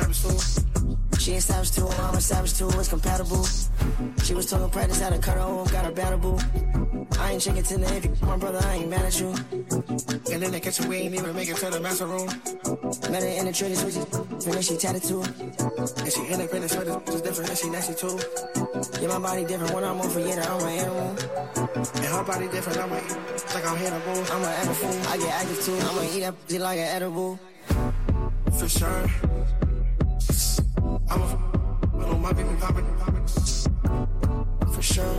purpose too. She ain't savage too, I'm a savage too, it's compatible. She was told practice how to cut her off, got her battle. I ain't shaking to the if my brother, I ain't mad at you. And in the kitchen, we ain't even make it to the master room. Met her in the trading switches, finish she tatted too. And she independent, so it's different, and she nasty too. Yeah, my body different when I'm over, yeah, I'm an animal. And her body different, I'm like I'm Hannibal. I'm an animal, I get active too. I'ma eat that pussy like an edible. For sure. I'm a my baby poppin'. For sure.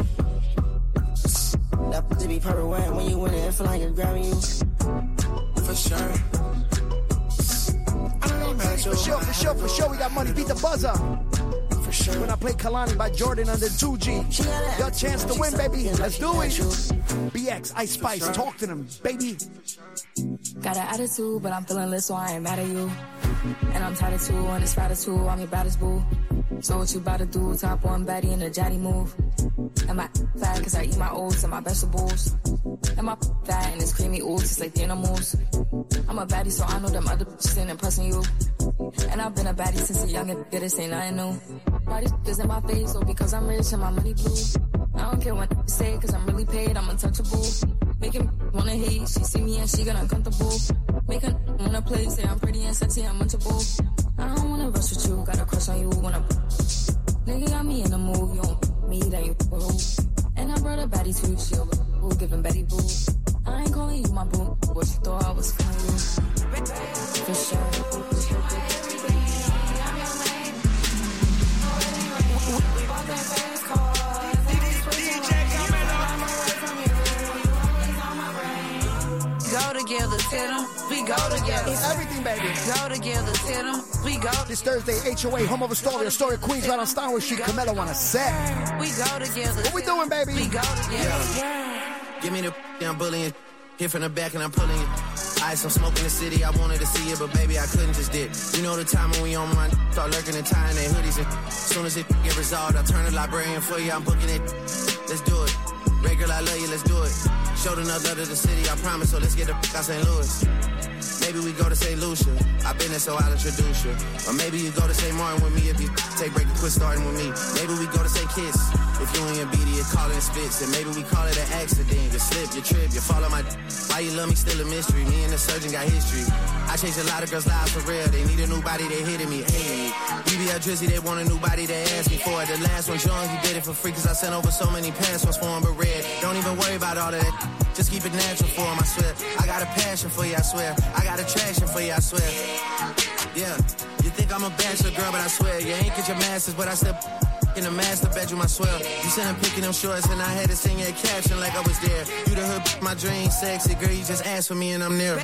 That pussy be purple wet when you win it, it feel like it's grabbing you. For sure. I don't know about you. For sure, we got money. Beat the buzzer. For sure. When I play Kalani by Jordan under 2G. Your chance to win, baby. Let's do it. BX, Ice Spice, talk to them, baby. Got an attitude, but I'm feeling lit, so I ain't mad at you. And I'm tired of two, and it's Friday too, I'm your baddest boo. So what you about to do? Top one baddie in a jatty move. Am I fat cause I eat my oats and my vegetables? Am I fat and it's creamy oats, it's like the animals? I'm a baddie, so I know them other bitches ain't impressing you. And I've been a baddie since a youngin', this ain't nothing new. Why these bitches in my face, or because I'm rich and my money blue? I don't care what they say, cause I'm really paid, I'm untouchable. Make him wanna hate, she see me and she get uncomfortable. Make her wanna play, say I'm pretty and sexy, I'm munchable. I don't wanna rush with you, got a crush on you when I'm nigga got me in the mood, you don't me, then you boo. And I brought a baddie to she over, giving Betty boo. I ain't calling you my boo, but she thought I was feeling you. For sure. Go together, tell them, we go together. It's everything, baby. Go together, tell them, we go. This Thursday, HOA, Home of Astoria, Queens, right on Steinway Street, Camelo on a set. We go together. What we doing, baby? We go together. Yeah. Give me the I'm bullying. Hit from the back and I'm pulling it. Ice, I'm smoking the city, I wanted to see it, but baby, I couldn't just dip. You know the time when we on my start lurking and tying their hoodies in. As soon as it get resolved, I'll turn the librarian for you, I'm booking it. Let's do it. Regular, I love you, let's do it. Showed enough love to the city, I promise, so let's get the out St. Louis. Maybe we go to St. Lucia. I've been there, so I'll introduce you. Or maybe you go to St. Martin with me if you take break and quit starting with me. Maybe we go to St. Kitts. If you and your BD are calling spits, and maybe we call it an accident. You slip, you trip, you fall on my. Why you love me still a mystery? Me and the surgeon got history. I changed a lot of girls' lives for real. They need a new body, they hitting me. Hey, BBL Drizzy, they want a new body, they asked me for it. The last one's young, he did it for free, cause I sent over so many past ones for him, but red. Don't even worry about all of that. Just keep it natural for him, I swear. I got a passion for you, I swear. I got attraction for you, I swear. Yeah, you think I'm a bachelor girl, but I swear. You ain't get your masters, but I still in the master bedroom, I swear. You said I'm picking them shorts, and I had to sing your caption like I was there. You the hood, my dream, sexy girl, you just asked for me and I'm there.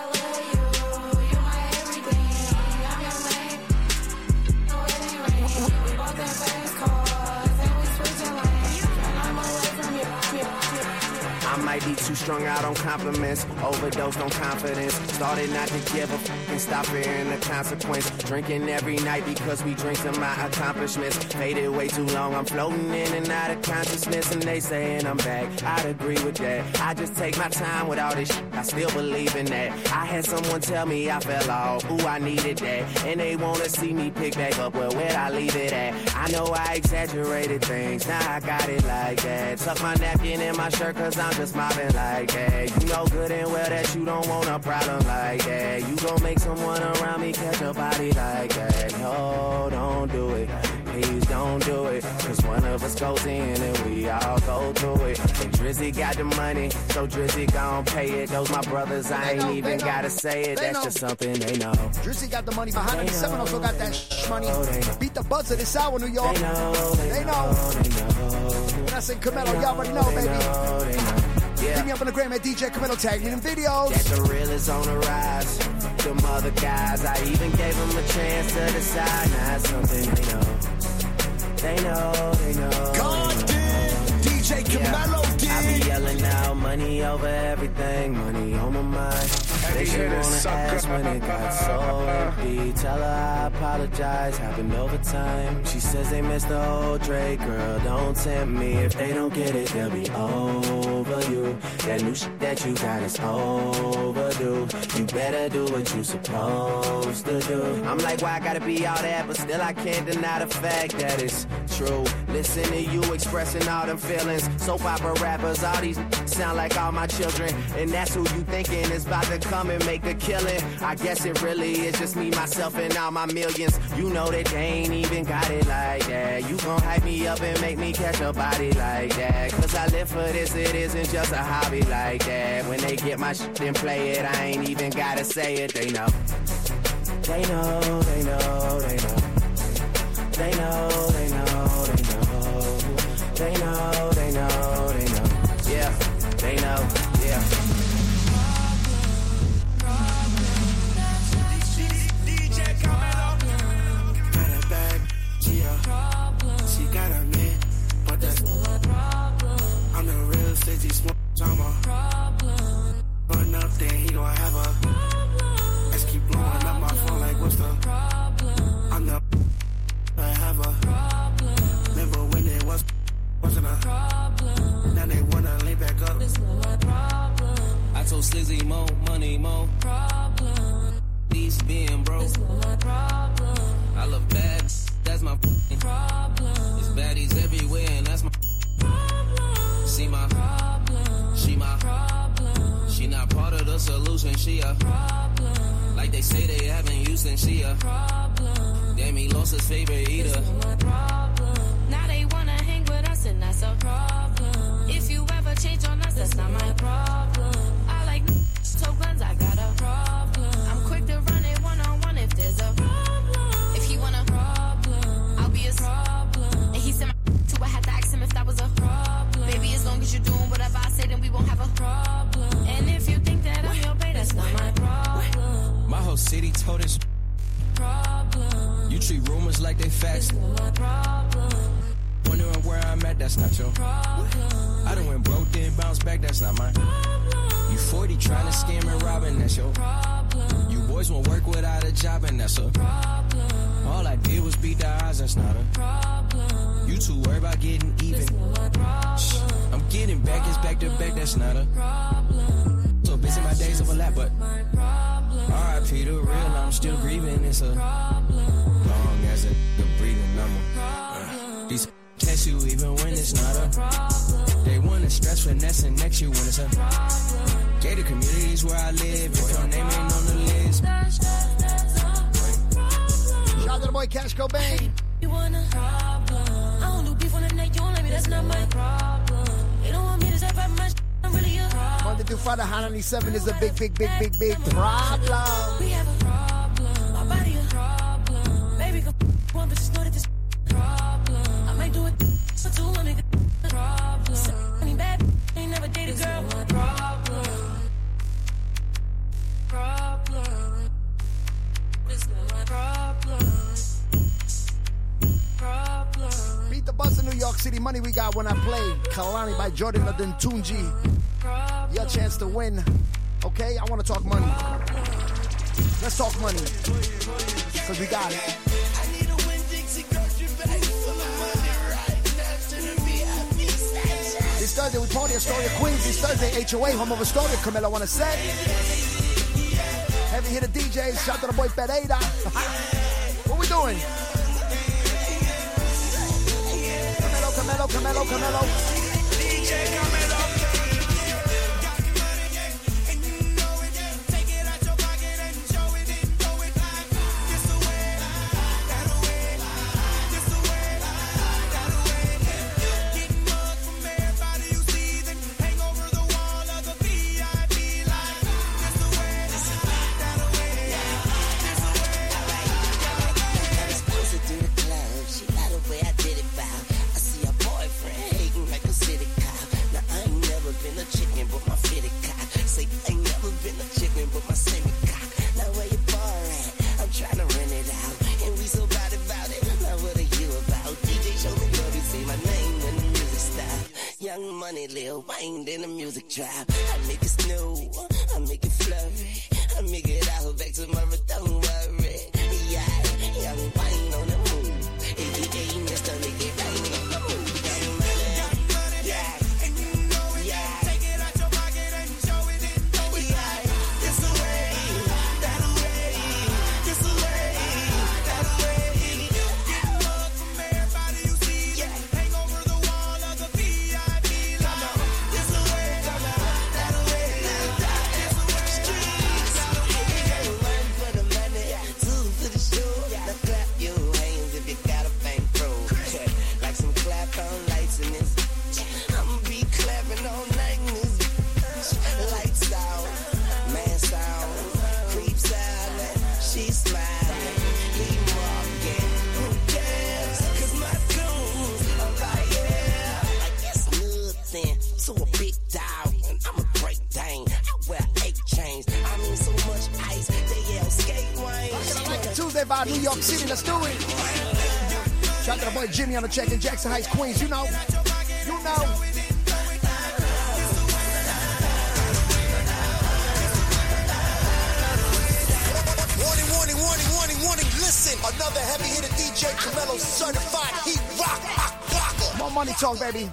I might be too strung out on compliments, overdosed on confidence. Started not to give a f and stop fearing the consequence. Drinking every night because we drink to my accomplishments. Faded way too long, I'm floating in and out of consciousness, and they saying I'm back. I'd agree with that. I just take my time with all this shit. I still believe in that. I had someone tell me I fell off, ooh, I needed that. And they wanna see me pick back up, well, where'd I leave it at? I know I exaggerated things, now I got it like that. Tuck my napkin in my shirt cause I'm just mobbing like that. You know good and well that you don't want a problem like that. You gon' make someone around me catch a body like that. No, don't do it. Please don't do it. Cause one of us goes in and we all go through it. And Drizzy got the money, so Drizzy gon' pay it. Those my brothers, I ain't even gotta say it. That's just something they know. Drizzy got the money behind him. Seven also got that money. Beat the buzzer this hour, New York. They know. When I say Camelo, y'all already know, baby. Yeah. Hit me up on the gram at DJ Camelo, tag me in videos. That the real is on the rise. Them other guys, I even gave them a chance to decide. Now it's something they know. They know. God did. DJ Camelo did. I be yelling out money over everything. Money on my mind. Then she wanna ask when it got so empty. Tell her I apologize, happened over time. She says they missed the old Drake, girl, don't tempt me. If they don't get it, they'll be over you. That new shit that you got is overdue. You better do what you supposed to do. I'm like, why I gotta be all that? But still I can't deny the fact that it's true. Listen to you expressing all them feelings. Soap opera rappers, all these sound like all my children. And that's who you thinking is about to come and make a killing. I guess it really is just me, myself, and all my millions. You know that they ain't even got it like that. You gon' hype me up and make me catch a body like that. Cause I live for this, it isn't just a hobby like that. When they get my shit and play it, I ain't even gotta say it, they know. They know, they know, they know. They know, they know, they know. They know, they know, they know. Yeah, they know, yeah. DJ Carmelo. Got a bad, yeah. She got a man, but that's I'm the real city smoke, I'm a problem. Run up there, he gon' have a let's keep blowing up my phone like what's the problem? I'm the I have a problem. Remember when it wasn't a problem? Now they wanna lay back up. This not my problem. I told Slizzy more money, more problem. These being broke. This not my problem. I love bad, that's my problem. There's baddies everywhere and that's my problem. See my problem. She my problem. She not part of the solution. She a problem. Like they say they haven't used and she a problem. Damn, he lost his favorite eater. This not my problem. Now they wanna hang with us and that's a problem. If you ever change on us, that's not my problem. I like so guns, I got a problem. I'm quick to run it one-on-one if there's a problem. If he want a problem, I'll be a problem. And he sent my to I had to ask him if that was a problem. Baby, as long as you're doing whatever I say, then we won't have a problem. And if you think that I'm your bae, that's not my problem. My whole city told us problem. You treat rumors like they facts. That's not my problem. Wondering where I'm at, that's not your problem. I done went broke, then bounced back, that's not mine. Problem. You 40 trying to scam and rob, and that's your problem. You boys won't work without a job, and that's a problem. All I did was beat the odds, that's not a problem. You too worried about getting even. That's not my problem. I'm getting back, it's back to back, that's not a problem. So busy my days overlap, but R.I.P. the real, I'm still grieving, it's a problem. Long as a breathing number. These test you even when it's not a problem. They wanna stress, finesse, and next you when it's a problem. Gated communities where I live, if your name ain't on the list. Shout out to the boy Cash Cobain. You wanna problem? I don't do beef on the neck, you don't like me, that's not my problem. You don't want me to step out my I'm really a problem. Monday through Friday, Hot 97 is a big problem. We have a problem. My body a problem. Baby, go one, but just know that this problem. I might do it for two, one nigga problem. Any bad ain't never dated girl. Problem. Problem. This not my problem. Problem. Beat the buzz in New York City. Money we got when I play. Kalani by Jordan Tunji. Your chance to win. Okay, I want to talk money. Let's talk money. Because we got it. This Thursday we party Astoria, Queens. This Thursday HOA, home of Astoria. Camilo wanna say. Heavy hitter DJs. Shout out to the boy Pereira. What we doing? Camelo. DJ Camelo. it Lil Wayne, then the music drop. I make it snow, I make it flurry, I make it out back tomorrow, don't worry. Yeah, young Wayne on the move. AKA Mr. Make It Rain on the move. Young money, yeah, and you know it. Yeah, take it out your pocket and show it and throw it. Yeah, this away, that away, this away, that away. Get love from everybody you see. Yeah, hang over the wall of the VIP line. This away, that away, this away. Streets, one for the money, two for the show. Now clap your hands if you got a bankroll. Like some clap on lights in this. I'ma be clapping all night in this. Lights out, mask out, creeps out, she's smiling, he walking. Who cares? 'Cause my goons are right here. I guess nothing to a big dog, and I'm a great Dane. I wear 8 chains. I mean so much ice, they yell skate wine. Tuesday vibe, New York City, let's do it. Shout out to the boy Jimmy on the check in Jackson Heights, Queens. You know. Warning, listen. Another heavy hitter DJ Camelo certified heat rocker. More money talk, baby.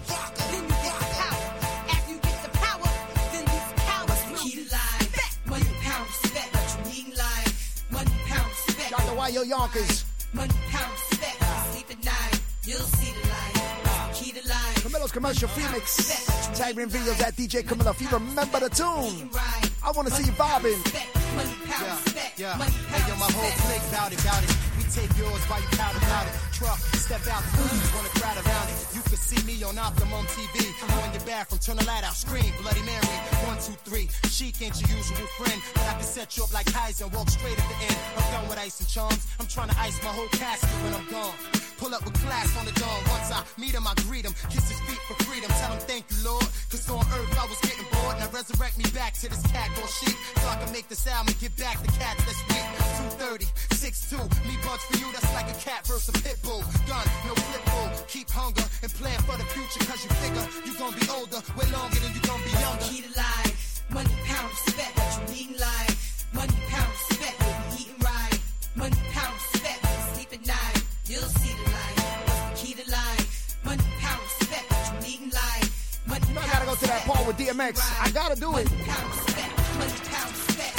Shout out to Why Yo Yonkers. Money, pound, respect. Sleep at night, you'll see the light. Key to life. Camelo's commercial Phoenix. Tag in videos at DJ Camelo. If you remember the tune, I want to see you vibing. Yeah. Hey, yo, my whole clique bout it. We take yours while you pout about it. Truck, step out, wanna crowd around it. You can see me on Optimum TV. On your bathroom, turn the light out, scream, Bloody Mary. 1, 2, 3. Chic ain't your usual friend, but I can set you up like Heisen, walk straight at the end. I'm done with ice and charms. I'm trying to ice my whole casket when I'm gone. Pull up with class on the dawn. Once I meet him, I greet him. Kiss his feet for freedom. Tell him thank you, Lord. 'Cause on earth I was getting bored. Now resurrect me back to this cat called sheep. So I can make this album and get back the cats this week. 230, 6'2". Me bugs for you, that's like a cat versus a pit bull. Gun, no flip bull. Keep hunger and plan for the future. 'Cause you figure you gon' be older. Way longer than you gon' be younger. Key to life. Money, pound, respect. What you need in life. Money, pound, respect. What we eating right. Money, pound, respect. Sleep at night. You'll see the light. What's the key to life? Money, pound, respect. What you need in life. Money, I gotta go to that part with DMX. I gotta do it. Money, pound, respect. Money, pound, respect.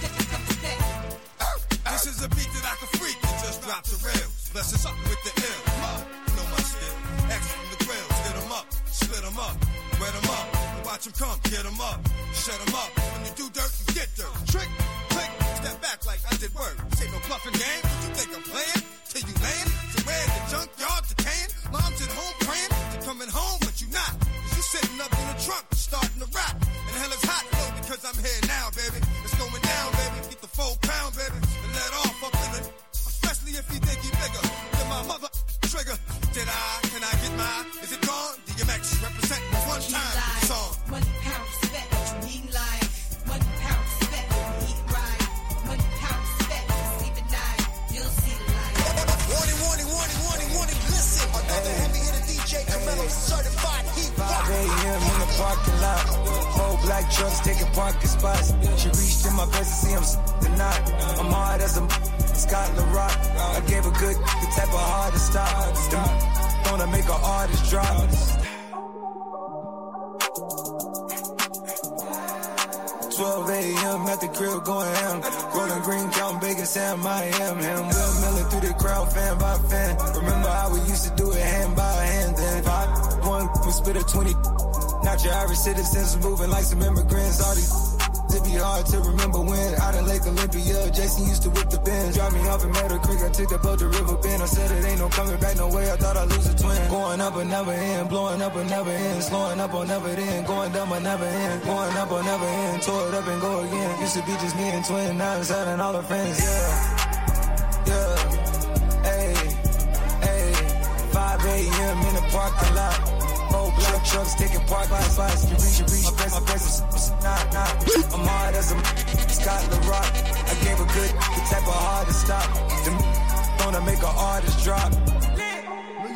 This is a beat that I can freak and just drop the rails. Bless us up with the ill. Know my skill. X from the grills. Hit 'em up, split 'em up, wet 'em up. Watch 'em come, get 'em up, shut 'em up. When you do dirt, you get dirt. Trick, click, step back like I did work. This ain't no bluffing game. What you think I'm playing? Till you land, so where the junkyard decaying? Mom's at home praying, you're coming home, but you not. 'Cause you sitting up in the trunk, starting to rap. And hell is hot, though, because I'm here now, baby. It's going down, baby. Get the 4 pound, baby. And let off up in it. Especially if you think he bigger than my mother trigger. Can I get mine? Is it gone? DMX represent one time with the song. Money, pound, respect. What you need in life. Money, pound, respect. What we eat right. Money, pound, respect. Sleep at night. You'll see the light. Warning, listen. Another heavy hitter DJ Camelo certified heat rocker. 5 a.m. in the parking lot. 4 black trucks taking parking spots. She reached in my face to see I'm tonight. I'm hard as a Scotland Rock. I gave a good the type of hard to stop. Gonna make an artist drop. 12 a.m. at the crib going ham. Rolling green, counting bacon, Sam, I am him. Will milling through the crowd, fan by fan. Remember how we used to do it hand by hand. Then 5-1, we spit a 20. Not your average citizens moving like some immigrants. All these it be hard to remember when out in Lake Olympia, Jason used to whip the Benz. Drop me off in Meadow Creek, I took the boat to River Bend. I said it ain't no coming back, no way, I thought I'd lose a twin. Going up but never end, blowing up but never end. Slowing up or never end, going down but never end. Going up or never end, tore it up and go again. Used to be just me and twin, now it's out and all her friends, yeah. Hey, 5 a.m. in the parking lot. Old black trucks taking park by spots. You reach, my best is nah. I'm hard as a Scotland Rock. I gave a good the type of hard to stop. Gonna make an artist drop. New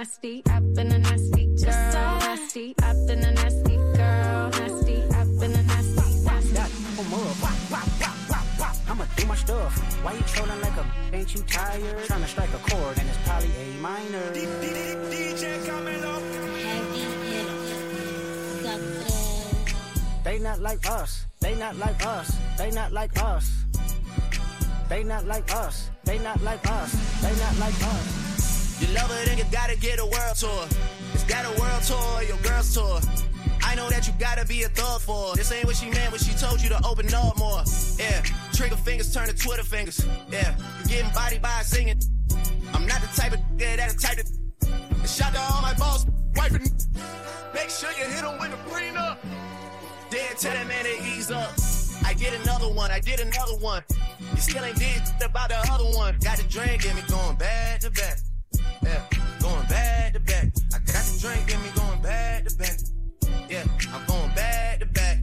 nasty. I've been a nasty girl. Nasty. I've been a nasty girl. Nasty. I've been a nasty. I'ma do my stuff. Why you trolling like a ain't you tired? Trying to strike a chord and it's probably A minor. DJ Camilo. They not like us. They not like us. They not like us. They not like us. They not like us. They not like us. You love her, then you gotta get a world tour. Is that a world tour or your girl's tour? I know that you gotta be a thug for her. This ain't what she meant when she told you to open up more. Yeah, trigger fingers turn to Twitter fingers. Yeah, you getting body by singing. I'm not the type of that type of. And shout to all my boss, wife and. Make sure you hit him with a green up. Then tell that man to ease up. I did another one, I did another one. You still ain't did about the other one. Got the drink in me going back to back. Yeah, going back to back. I got the drink in me going back to back. Yeah, I'm going back to back.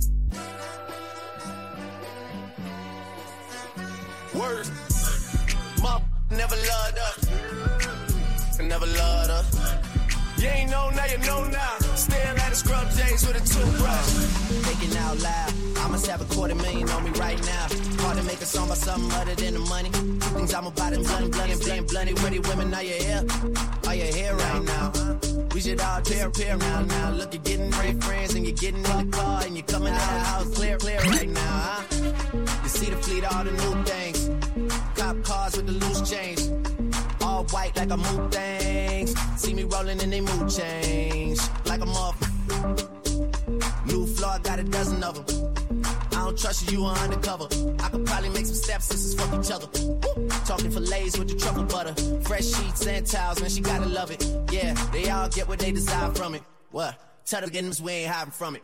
Words. Mom never loved us. Never loved us. You ain't know now, you know now. Staring at a scrub J's with a toothbrush. Thinking out loud, I must have $250,000 on me right now. Hard to make a song about something other than the money. Things I'm about to blunty. Pretty women, are you here? Are you here right now? We should all pair around now. Look, you're getting great friends and you're getting in the car and you're coming out of the house clear right now, huh? You see the fleet, all the new things. Cop cars with the loose change. All white like a mood things. See me rolling in they mood change. Like a motherfucker. New floor, got a dozen of them. I don't trust you, you are undercover. I could probably make some stepsisters fuck each other. Woo. Talking fillets with the truffle butter. Fresh sheets and towels, man, she gotta love it. Yeah, they all get what they desire from it. What? Tell them getting this, we ain't hiding from it.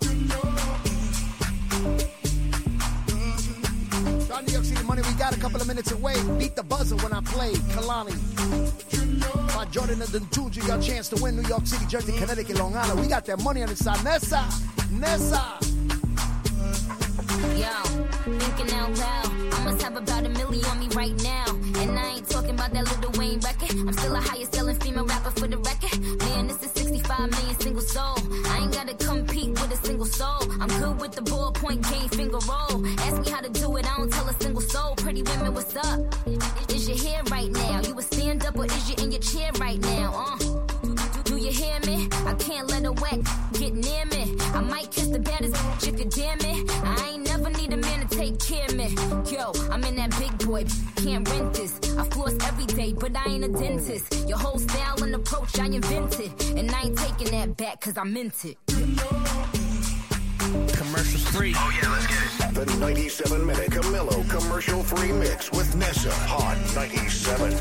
New York City money, we got a couple of minutes away. Beat the buzzer when I play Kalani. By Jordan and Dentuji, your chance to win New York City, Jersey, Connecticut, Long Island. We got that money on the side. Nessa. Yo, thinking out loud. I must have about $1 million on me right now. And I ain't talking about that Lil Wayne record. I'm still a highest selling female rapper for the record. Man, this is 65 million single soul. I ain't gotta compete with a single soul. I'm good with the ballpoint game, finger roll. Ask me how to do it, I don't tell a single soul. Pretty women, what's up? Is your hair right now? You a stand up or is you in your chair right now? Do you hear me? I can't let a whack get near me. I might kiss the baddest bitch if you dare me. I ain't never need a man to take care of me. Yo, I'm in that big boy, can't rent this. I floss every day, but I ain't a dentist. Your whole style and approach I invented. And I ain't taking that back cause I meant it. Commercial free. Oh yeah, let's get it. The 97-minute Camilo commercial free mix with Nessa. Hot 97.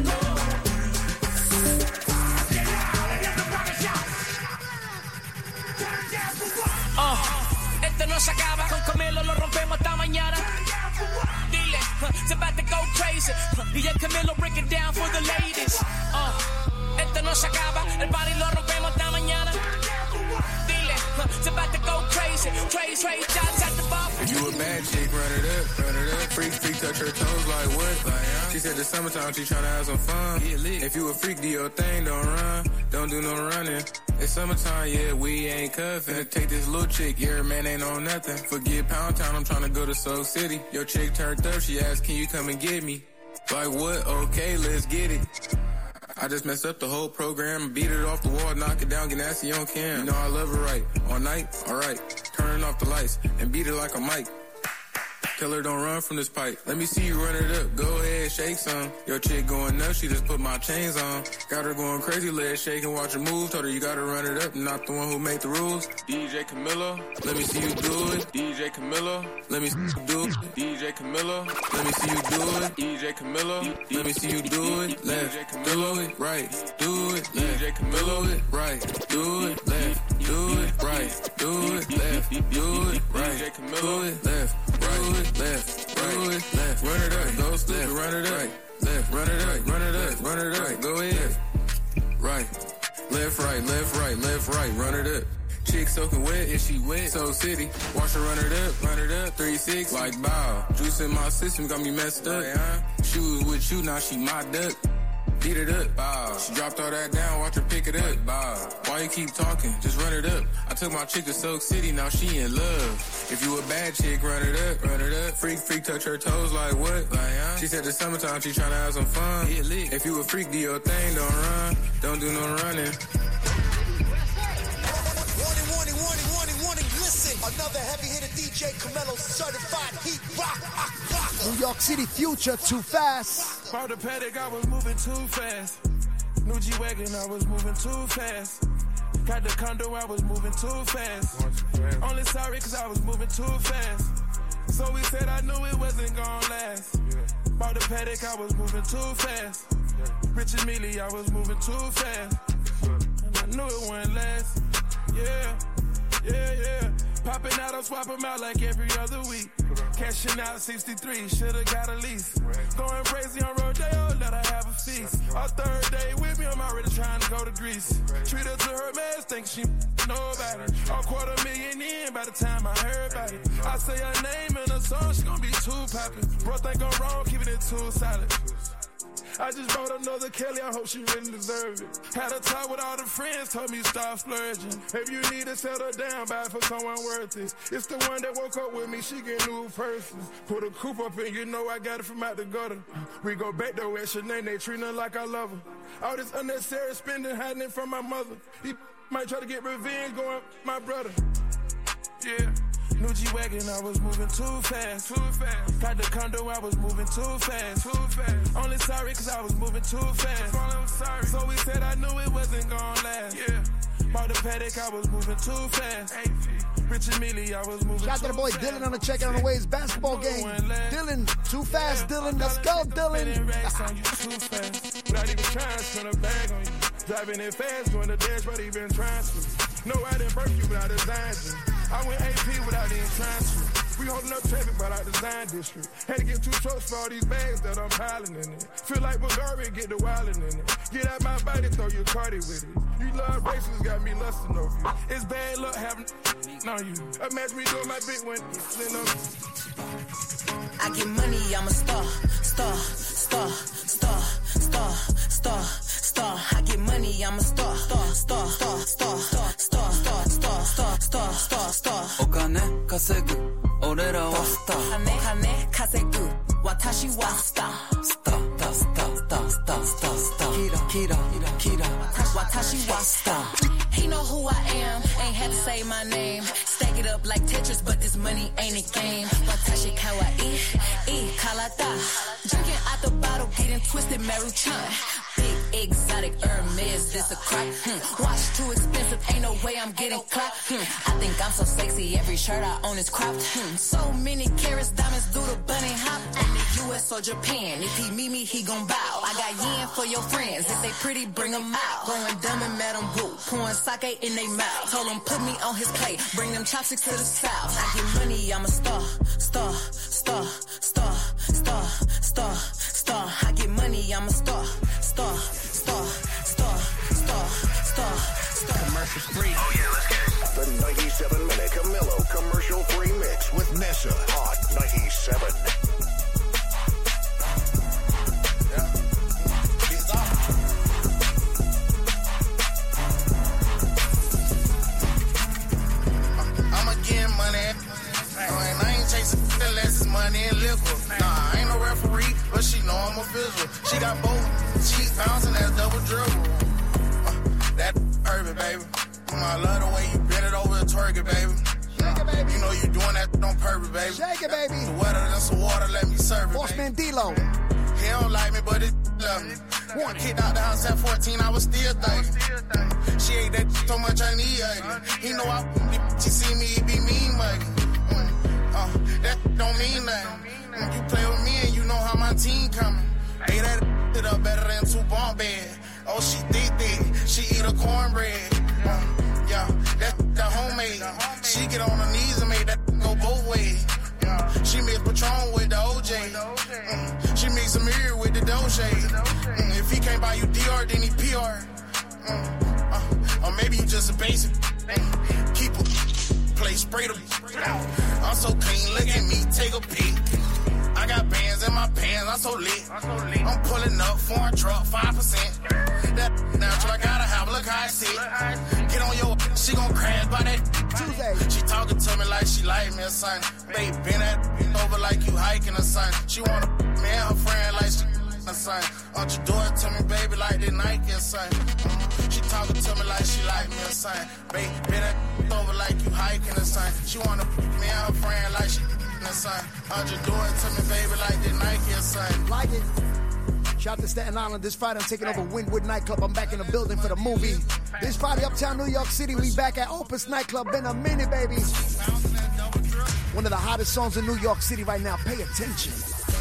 Esto no se acaba, con Camilo lo rompemos hasta mañana. Dile, it's about to go crazy. DJ Camilo break it down for the ladies. Esto no se acaba, el party lo rompemos hasta mañana. Dile, it's about to go crazy. Shots at the bar. You a bad chick, run it up. Freak, touch her toes like what? She said the summertime, she tryna have some fun. If you a freak, do your thing, don't run. Don't do no running. It's summertime, yeah, we ain't cuffin'. Take this little chick, yeah, man ain't on nothing. Forget Pound Town, I'm tryna go to Soul City. Your chick turned up, she asked, can you come and get me? Like what? Okay, let's get it. I just messed up the whole program, beat it off the wall, knock it down, get nasty on cam. You know I love her right. All night, alright. Turning off the lights and beat it like a mic. Tell her don't run from this pipe. Let me see you run it up. Go ahead, shake some. Your chick going nuts, she just put my chains on. Got her going crazy, let shake and watch her move. Told her you gotta run it up, not the one who make the rules. DJ Camilo, let me see you do it. DJ Camilo, let me see you do it. DJ Camilo, let me see you do it. DJ Camilo, let me see you do it. Left, do it, right, do it. DJ Camilo, right, do it, left, do it, right, do it, left, do it, right, DJ Camilo, left, right. Left, right, left, run it up, go slip, run it up, right, left, run it up, run it up, run it up, go ahead, right, left, right, run it up. Chick soaking wet, is she wet? Soul City, watch her run it up, 3-6, like bow. Juice in my system got me messed up. She was with you, now she my duck. beat it up. Bow. She dropped all that down, watch her pick it up. Bow. Why you keep talking? Just run it up. I took my chick to Soak City, now she in love. If you a bad chick, run it up, run it up. Freak, touch her toes like what? Like, She said the summertime, she tryna have some fun. If you a freak, do your thing, don't run. Don't do no running. Warning, listen. Another heavy hitter DJ Camelo certified heat rock. New York City Future, Too Fast. Bought the Paddock, I was moving too fast. New G-Wagon, I was moving too fast. Got the condo, I was moving too fast. Only sorry cause I was moving too fast. So we said I knew it wasn't gonna last. Bought the Paddock, I was moving too fast. Rich and Mealy, I was moving too fast. And I knew it wouldn't last. Yeah. Popping out, I'll swap them out like every other week. Cashing out 63, should've got a lease. Going crazy on Rodeo, let her have a feast. Our third day with me, I'm already trying to go to Greece. Treat her to her mess, think she know about it. $250,000 in by the time I heard about it. I say her name in a song, she gon' be too poppin'. Bro, think I'm wrong, keeping it too solid. I just bought another Kelly, I hope she really deserve it. Had a talk with all the friends, told me stop splurging. If you need to settle down, buy it for someone worth it. It's the one that woke up with me, she get new person. Put a coupe up in, you know I got it from out the gutter. We go back though at Sinead, they treat her like I love her. All this unnecessary spending, hiding it from my mother. He might try to get revenge going my brother. Yeah. New G-Wagon, I was moving too fast. Got the condo, I was moving too fast. Only sorry cause I was moving too fast. So we said I knew it wasn't gonna last. Bought the Paddock, I was moving too fast. Rich and Mealy, I was moving Shout out to the boy fast. Dylan on the check on the way. His basketball game. Dylan, too fast, Dylan. Let's go, Dylan. Without even trying to spend a bag on you. Driving it fast, doing the dash, but even trying to. No, I didn't birth you, but I designed you. I went AP without even trying to. We holding up traffic, but I design district. Had to get 2 trucks for all these bags that I'm piling in it. Feel like Bulgari, get the wildin' in it. Get out my body, throw your cardi with it. You love races, got me lustin' over you. It's bad luck having on you. Imagine me doing my big one. I get money, I'm a star. I get money, I'm a star. お金稼ぐ俺らはスター金稼ぐ私はスターキラ私はスター He know who I am, ain't had to say my name. Stack it up like Tetris, but this money ain't a game. Watashi kawaii, kalata. Drinking out the bottle, getting twisted, Maruchan. Big exotic Hermes, this a crack. Watch too expensive, ain't no way I'm getting clapped. I think I'm so sexy, every shirt I own is cropped. So many carats, diamonds do the bunny hop. In the US or Japan, if he meet me, he gon' bow. I got yen for your friends, if they pretty, bring them out. Going dumb and Madam Boo, pouring sake in they mouth. Told him put me on his plate, bring them chopsticks to the south. I get money, I'm a star. I get money, I'm a star. Commercial free. Oh yeah, let's get it. The 97-minute Camelo commercial free mix with Nessa. Hot 97. I'ma get money. I ain't chasing unless it's money and liquor. Nah, I ain't no referee, but she know I'm official. She got both cheeks, bouncing that double dribble. That urban, baby. I love the way you bend it over the twerk, baby. Shake it, baby. You know you doing that on purpose, baby. Shake it, baby. The wetter than some water, let me serve it, Bossman D-Lo. He don't like me, but it love me. One kicked out the house at 14, I was still thinking. She ate that so much I need ugly. He know she see me, it be mean muggy. That don't mean nothing. You play with me and you know how my team coming. Hey, that it up better than 2 bunk bed. Oh, she thick, she eat a cornbread. Yeah, that the homemade. She get on her knees and make that go both ways. She mix Patron with the OJ. She mix a mirror with the Dolce. If he can't buy you DR, then he PR. Or maybe you just a basic. Keep a play, spray them. I'm so clean, look at me, take a peek. I got bands in my pants, I'm so lit. I'm pulling up, foreign truck, 5%. That natural, I gotta have, look how I sit. Get on your, she gon' crash by that Tuesday. She talking to me like she like me or something. Baby, bend that over like you hiking or something. She wanna me and her friend like she or something. Won't you do it to me, baby, like they Nike or something. She talking to me like she like me or something. Baby, bend that over like you hiking or something. She wanna me and her friend like she or something. Won't you do it to me, baby, like they Nike or something. Like it. Shout out to Staten Island. This Friday, I'm taking over Wynwood Nightclub. I'm back in the building for the movie. This Friday, Uptown New York City. We back at Opus Nightclub. Been a minute, baby. One of the hottest songs in New York City right now. Pay attention.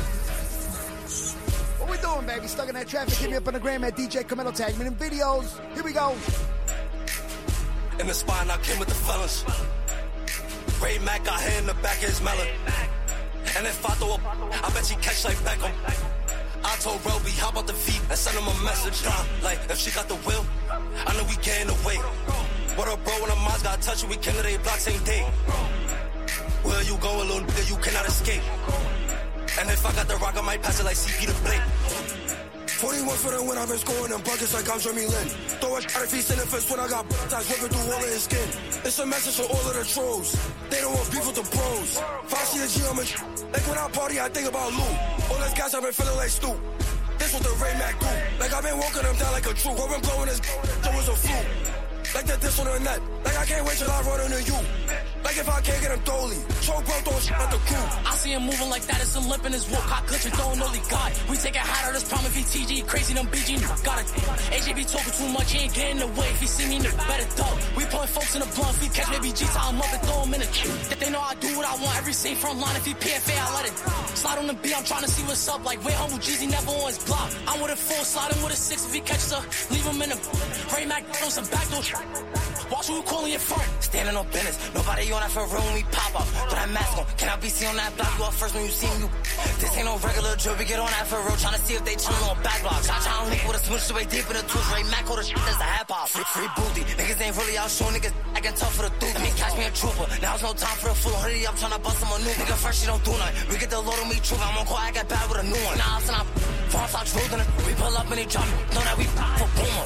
What we doing, baby? Stuck in that traffic? Hit me up on the gram at DJ Camelo. Tag me in videos. Here we go. In the spine, I came with the fellas. Ray Mac got her in the back of his melon. And if I throw up, I bet she catch like Beckham. I told Roby, how about the feet? And send him a message. Like, if she got the will, I know we getting away. What up, bro? When the moms got touched, we came to their block same day. Where you going, little nigga? You cannot escape. And if I got the rock, I might pass it like CP to Blake. 41 for the win, I've been scoring them buckets like I'm Jeremy Lin. Throw a shot if he's in the fist when I got ties ripping through all of his skin. It's a message for all of the trolls. They don't want beef with the pros. If I see a G, I'm a like when I party, I think about loot. All those guys I've been feeling like Stu. This what the Ray Mac do. Like I've been walking them down like a troop. I've been blowing this, there was a fluke. Like that this on the net. Like I can't wait till I run into you. Like if I can't get him dolly. Choke bro throwing shit at the crew. I see him moving like that, it's a limp in his walk. Hot country throwing only God. We take it hotter, this problem VTG. Crazy them BG. Got it. AJ be talking too much, he ain't getting away. If he see me, better duck. We pulling folks in the blunt. If he catch baby G, tie him up and throw him in a that they know I do what I want. Every scene front line. If he PFA, I let it slide on the beat. I'm trying to see what's up. Like way humble Jeezy never on his block. I'm with a 4, sliding with a 6. If he catches her, leave him in the Ray Mac on some backdoor. Watch who calling your front. Standing on business. Nobody on that for room, we pop up. Throw that mask on. Can I be seen on that block? You up first when you see me. This ain't no regular drill. We get on that for real. Trying to see if they chillin' on back blocks. I try to link with a switch the way deep in the tooth. Ray Mac hold the shit that's a hap hop. Free booty. Niggas ain't really out showing niggas. I can tough for the dude. Let me catch me a trooper. Now it's no time for the full hoodie. I'm trying to bust him a new nigga. First, she don't do nothing. We get the load on me true. I'm on call. I got bad with a new one. Nah, I'm farm socks rolling. We pull up and they drop me. Know that we for boomer.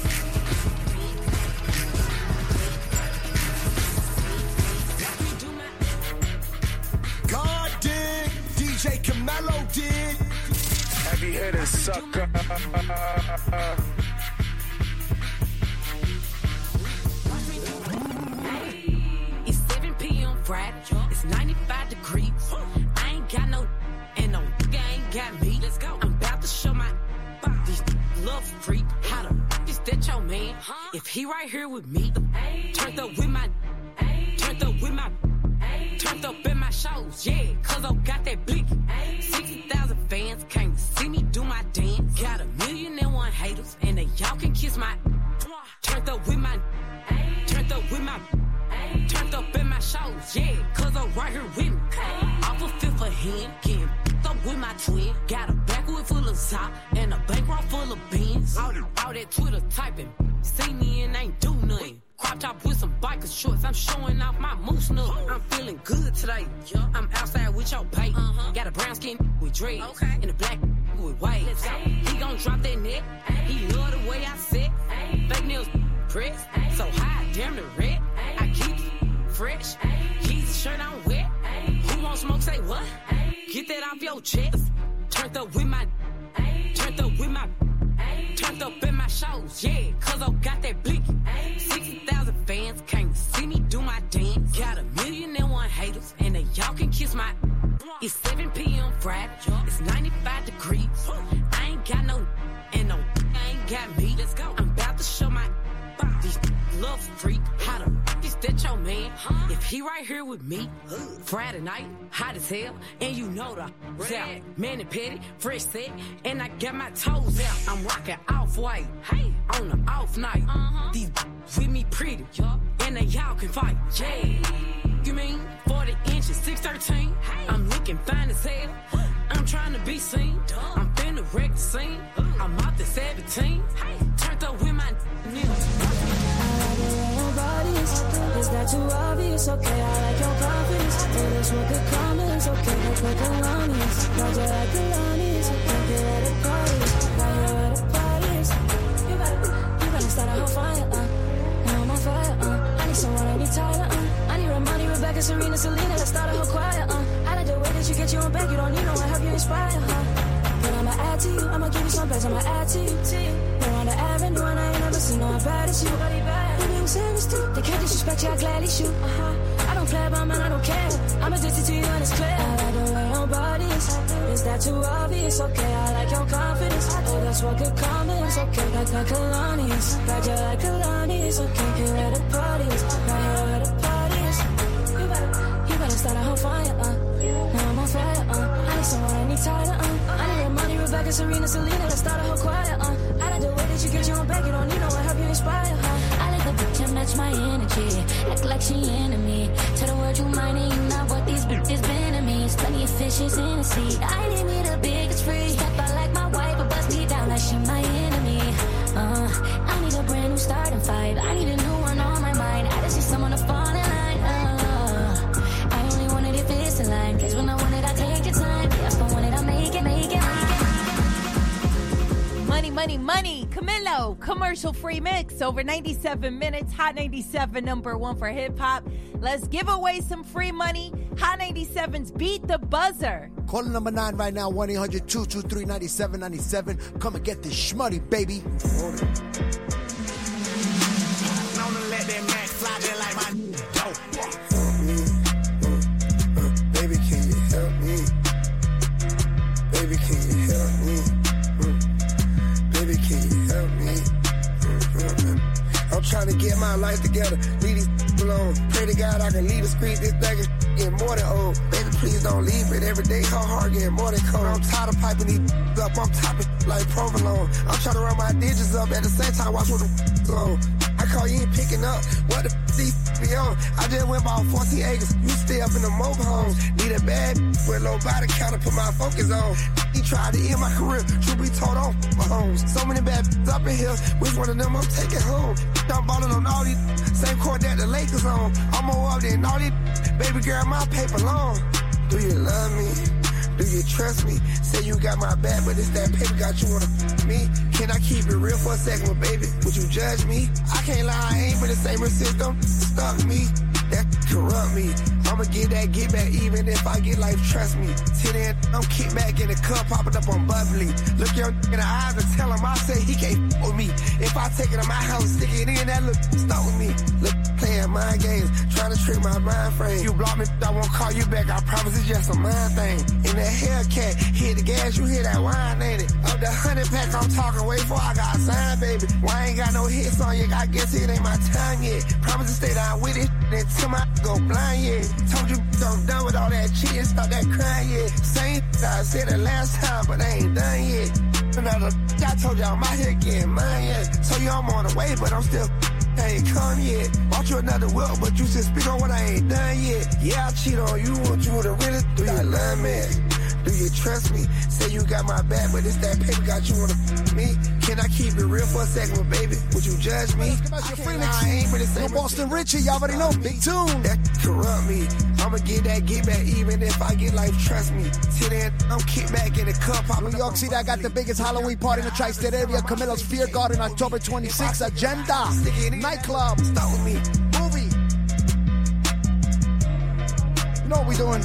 God did, DJ Camelo did. Heavy hitter sucker. It's 7 p.m. Friday. It's 95 degrees. I ain't got no, and no nigga ain't got me. Let's go. I'm about to show my this love freak how to is that your man? If he right here with me, turned up with my, turned up with my. Turned up in my shows, yeah, cause I got that blick. 60,000 fans came to see me do my dance. Got 1,000,001 haters, and they y'all can kiss my. Turned up with my, turned up with my, turned up in my shows, yeah, cause I'm right here with me. Off a fifth of hand, getting up with my twin. Got a backwood full of top, and a bankroll full of beans. All that Twitter typing, see me and ain't do nothing. Crop top with some biker shorts. I'm showing off my moose nut. I'm feeling good today. I'm outside with your bait. Got a brown skin with dread. And a black with white. He gon' drop that neck. He love the way I sit. Fake nails press. So high, damn the red. I keep it fresh. His shirt on wet. Who won't smoke? Say what? Get that off your chest. Turned up with my. Turned up with my. Turned up in my shows, yeah, cause I got that blick. 60,000 fans came to see me do my dance. Got 1,000,001 haters, and they y'all can kiss my. It's 7 p.m. Friday, it's 95 degrees. I ain't got no, and no, I ain't got me. Let's go. I'm about to show my this love freak how to is that your man? If he right here with me, Friday night, hot as hell, and you know the out. Man and petty, fresh set, and I got my toes out. I'm rocking off-white, hey, on the off night. These with me pretty, and they y'all can fight. Yeah, you mean 40 inches, 6'13"? I'm looking fine as hell. I'm trying to be seen. I'm finna wreck the scene. I'm out the 17. Turned up with my Is that too obvious? Okay, I like your confidence. Tell us what the comments. Okay, let's put the lines. Roger like the lines. Here at the parties, right here at the parties. You better start a whole fire, now I'm on fire, I need someone, I need Tyler, I need Ramani, Rebecca, Serena, Selena, let's start a whole choir, I like the way that you get your own back, you don't need no one, help you inspire, But I'ma add to you, I'ma give you some place, I'ma add to you. You're on the avenue and I ain't never seen no one bad as you. Baby, I'm serious too, they can't disrespect you, I gladly shoot. I don't play about man, I don't care. I'm addicted to you and it's clear. I like the way your body is that too obvious? Okay, I like your confidence. Oh, that's what good comments. Okay, like Kalani's, ride you like Kalani's. Okay, here at the parties, right here at the parties. You better start a whole fire, now I'm on fire, I need someone, I need Tyler, I need Ramani, Rebecca, Serena, Selena, let's start a whole choir, I like the way that you get your own back, you don't need no one, help you inspire, I like the bitch that match my energy, act like she into me, tell the world you mine and you not what these bitches been to me, plenty of fishes in the sea, I need me the biggest free, step out like my wife, but bust me down like she my enemy, I need a brand new starting five, I need a new one on my mind, I just need someone to fall in line, line. Cause when I want it, I take your time. If I want it, I make it. Money, money, money. Camilo, commercial-free mix. Over 97 minutes. Hot 97, #1 for hip-hop. Let's give away some free money. Hot 97's Beat the Buzzer. Calling number 9 right now, 1-800-223-9797. Come and get this shmoney, baby. Known to let that Mac fly just like my dope. Baby, can you help me? Baby, can you help me? Baby, can you help me? I'm trying to get my life together, leave these alone. Pray to God I can leave the street, this thing is getting more than old. Baby, please don't leave it, every day hard getting more than cold. I'm tired of piping these up, I'm topping like provolone. I'm trying to run my digits up, at the same time watch what the on. I call you ain't picking up, what the these be on? I just went about 14 acres, you stay up in the mobile homes. Need a bad with low body count to put my focus on. He tried to end my career, truth be told on my homes. So many bad up in here, which one of them I'm taking home? I'm balling on all these, same court that the Lakers on. I'm more up than all these, baby girl, my paper long. Do you love me? Do you trust me? Say you got my back, but it's that paper got you on me. Can I keep it real for a second, but baby, would you judge me? I can't lie, I ain't been the same since them stuck me. That corrupt me. I'ma get that get back even if I get life, trust me. Till then, I'm kick back in the cup, popping up on bubbly. Look your in the eyes and tell him I say he can't with me. If I take it to my house, stick it in, that look stuck with me. Look, playing mind games, trying to trick my mind frame. You block me, I won't call you back, I promise it's just a mind thing. In that Hellcat, hit the gas, you hear that wine, ain't it? Up the 100 pack, I'm talking way before I got signed, baby. Why I ain't got no hits on you, I guess it ain't my time yet. Promise to stay down with it, until my go blind, yeah. Told you I'm done with all that cheating, stop that crying, yeah. Same I said it last time, but I ain't done yet. Another, I told you I'm out here getting mine, yeah. So you I'm on the way, but I'm still ain't come yet. Bought you another will, but you still speak on what I ain't done yet. Yeah, I cheat on you, want you to really do you love me? Do you trust me? Say you got my back, but it's that paper got you on me. Can I keep it real for a second, baby? Would you judge me? I ain't been the same. Boston Richie, y'all already know. Big tune. That corrupt me. I'ma get that get back even if I get life, trust me. Till then, I'm kick back in the cup. New York City, I got the biggest Halloween party in the tri-state area. Camilo's Fear Garden, October 26th. Agenda. Nightclub. Start with me. Movie. You know what we doing?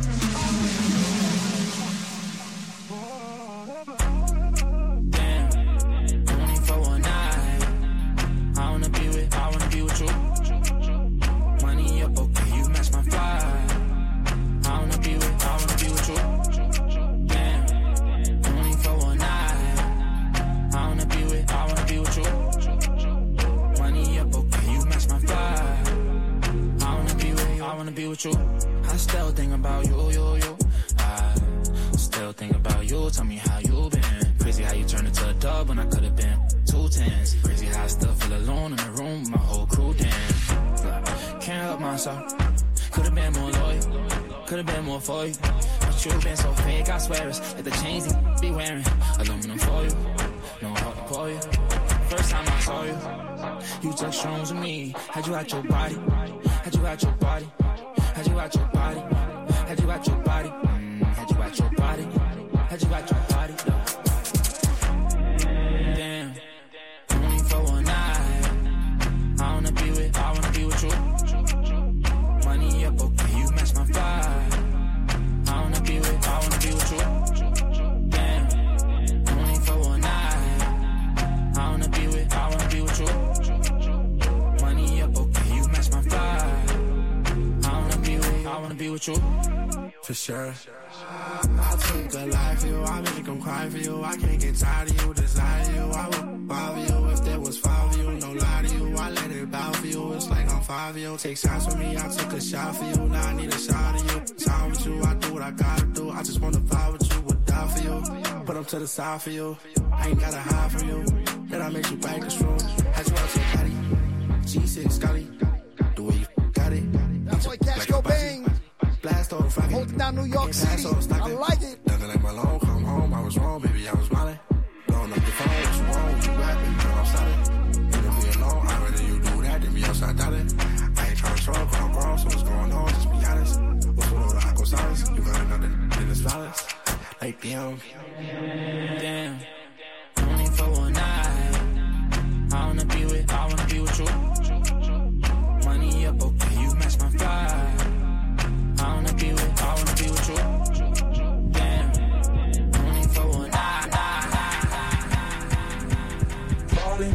With you. I still think about you. I still think about you. Tell me how you been. Crazy how you turned into a dub when I could have been 2 10s. Crazy how I still feel alone in the room with my whole crew. Damn, can't help myself. Could have been more loyal. Could have been more for you. But you been so fake, I swear it's like the chains you be wearing. Aluminum for you. No heart to pour you. First time I saw you, you took shrooms with me. Had you at your body. Had you at your body. Had you at your body, had you at your body, had you at your body, had you at your body, with you. Money up, okay, you match my vibe. I wanna be with you. Damn, only for one night. I wanna be with you. Money up, okay, you match my vibe. I wanna be with you. For sure. I took a life for you, I make them cry for you. I can't get tired of you, desire you. I would bother you if there was five of you. No lie to you, I let it bow for you. It's like I'm 5 of you. Take shots with me, I took a shot for you. Now I need a shot of you. Time with you, I do what I gotta do. I just wanna vibe with you, would die for you. Put them to the side for you. I ain't gotta hide from you. Then I make you break the room. Had you out to your body. G6 Scotty. The way you got it. That's why Cash go bang. Blast on Friday. Holding down New York City. I like it. Nothing like my long come home. I was wrong, baby. I was smiling. Blowing up the phone. What you want? You rapping? Girl, I'm solid. And if we alone, I'd rather you do that than me outside darling. I ain't trying to show up. I'm wrong. So what's going on? Just be honest. What's going on? I go silence. You got another in this violence. Like damn. Damn. Only for one night. I wanna be with you. Money up, okay, you match my vibe. I wanna be with you. Damn, only for one night. Falling,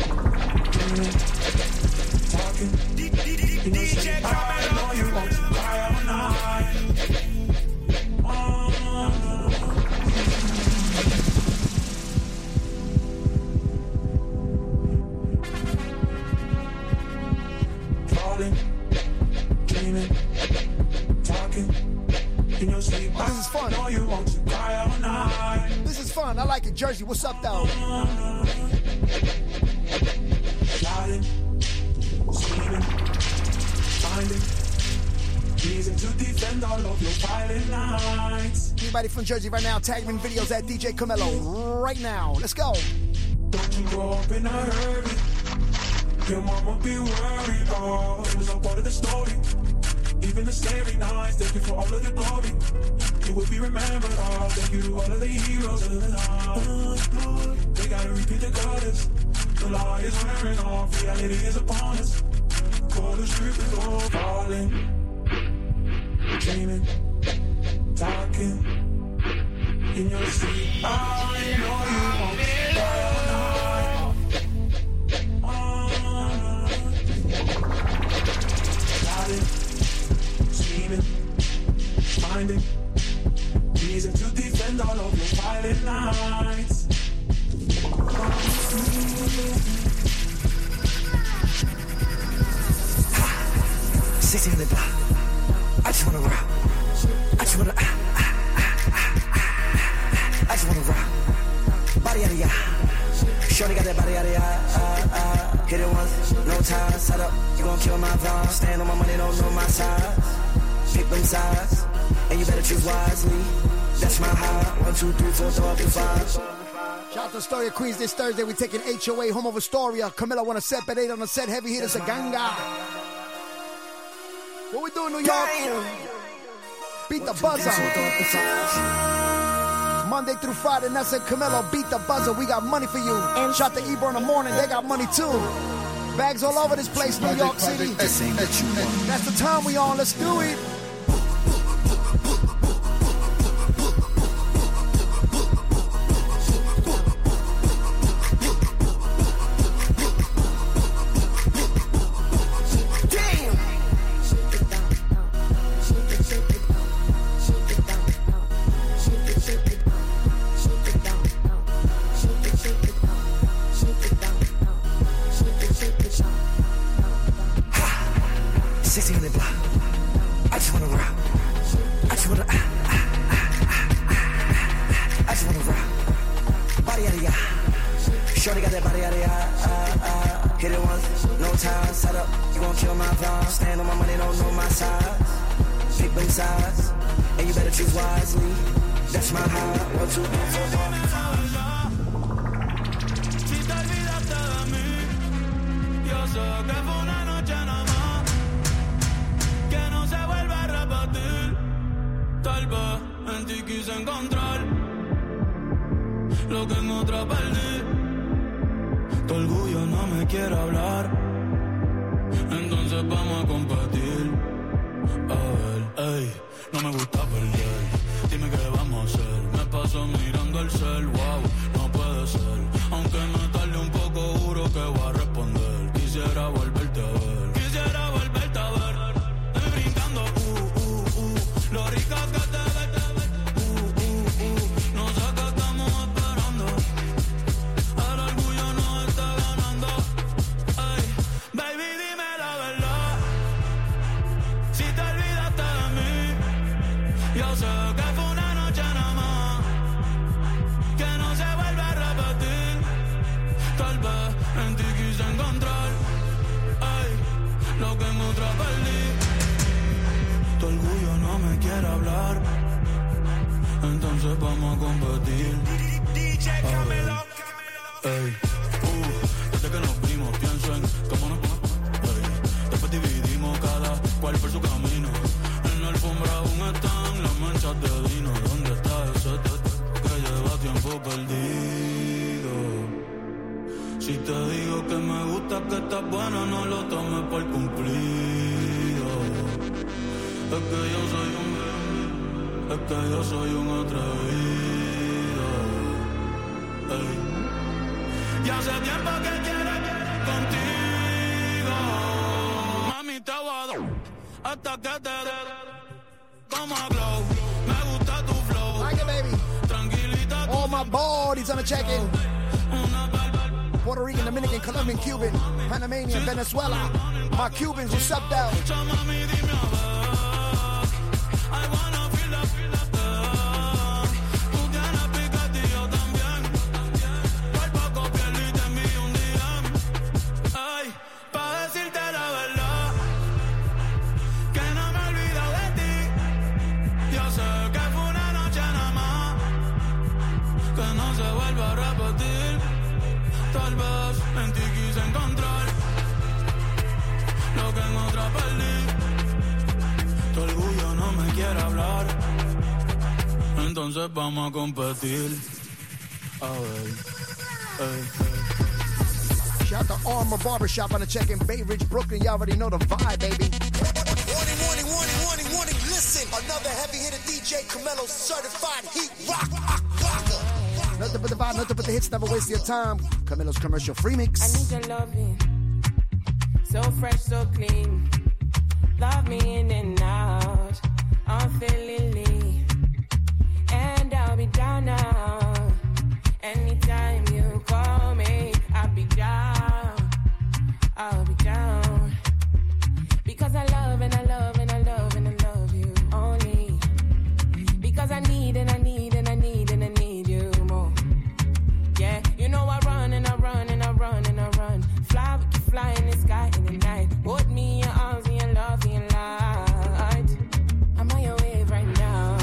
talking. DJ I know you want to cry all night. Falling, dreaming. In your sleep, this is fun. Know you want to cry all night. This is fun. I like it. Jersey, what's up, though? Plotting, scheming, finding reason to defend all of your violent nights. Anybody from Jersey right now, tag me in videos at DJ Camelo right now. Let's go. Don't you grow up in a hurry. Your mama be worried. Oh, it was all part of the story. Even the scary nights, thank you for all of the glory. You will be remembered, oh, thank you to all of the heroes. They gotta repeat the goddess. The lie is wearing off, reality is upon us. Call the street is all falling. Dreaming, talking. In your sleep, I know you won't be all night. Finding reason to defend all of your violent nights. Sitting in the block, I just wanna rock. I just wanna I just wanna rock. Body out of ya. Shorty got that body out of ya. Hit it once, no time. Set up, you gon' kill my vibe. Stand on my money, don't know my size. Pick them sides, and you better choose wisely. That's my high. 1, 2, 3, 4, throw up your 5. Shout out to Astoria, Queens. This Thursday, we're taking HOA home of Astoria. Camilo on a set, but 8 on the set. Heavy hitters, a ganga. What we doing, New York? Beat the buzzer. Monday through Friday, that's it. Camilo, beat the buzzer. We got money for you. And shout to Ebro in the morning. They got money too. Bags all over this place, New York City. That's the time we on. Let's do it. Tu orgullo no me quiere hablar. Entonces vamos me quiere hablar, entonces vamos a competir. DJ Camelo. Ey, desde que nos vimos pienso en cómo nos después dividimos cada cual por su camino. En la alfombra aún están las manchas de vino. ¿Dónde está ese que lleva tiempo perdido? Si te digo que me gusta, que estás buena, no lo tomes por cumplido. Es que yo soy un atrevido. Ey. Y hace tiempo que quiero contigo. Mami, te voy a dar hasta que te dé como glow. Me gusta tu flow. Like it, baby. Tranquilita. All my bodies on the check-in. Puerto Rican, Dominican, Colombian, Cuban, Panamanian, Venezuela. My Cubans, what's up, though? Entonces vamos a competir. A ver. Shout out to Armor Barbershop on the check-in, Bay Ridge, Brooklyn. You already know the vibe, baby. Warning. Listen, another heavy hitter DJ Camelo, certified heat rocker. Nothing but the vibe, nothing but the hits, never waste your time. Camelo's commercial free mix. I need your loving, so fresh, so clean. Love me in and out, unfailingly. And I'll be down now. Anytime you call me, I'll be down. Because I love and I love and I love and I love you only. Because I need and I need and I need and I need you more. Yeah, you know I run and I run and I run and I run. Fly, we can fly in the sky in the night. Hold me in your arms and your love and light. I'm on your wave right now.